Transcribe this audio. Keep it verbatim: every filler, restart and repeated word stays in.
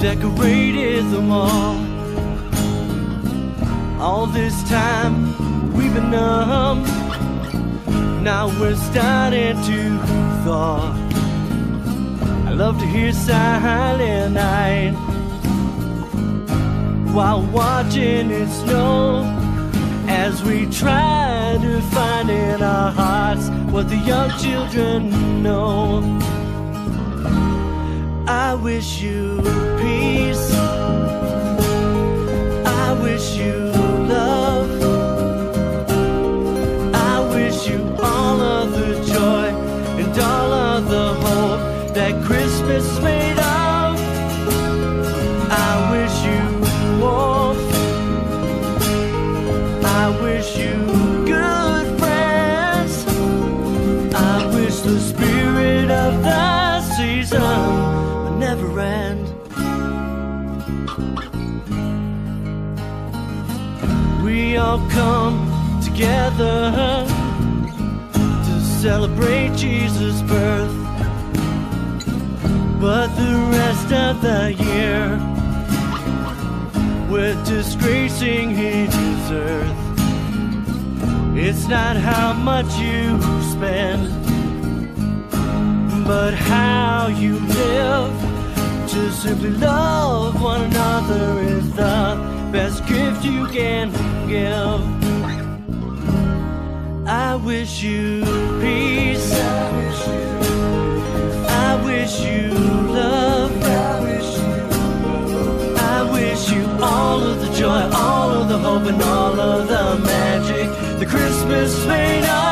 decorated them all. All this time we've been numb, now we're starting to thaw. I love to hear Silent Night while watching it snow, as we try to find in our hearts what the young children know. I wish you peace, I wish you love, I wish you all of the joy and all of the hope that Christmas is made of. I wish you warmth, I wish you good friends, I wish the spirit of the season would never end. We all come together to celebrate Jesus' birth, but the rest of the year we're disgracing his earth. It's not how much you spend, but how you live. To simply love one another is the best gift you can give. I wish you peace, I wish you, I wish you love, I wish you, I wish you all of the joy, all of the hope, and all of the magic the Christmas made of.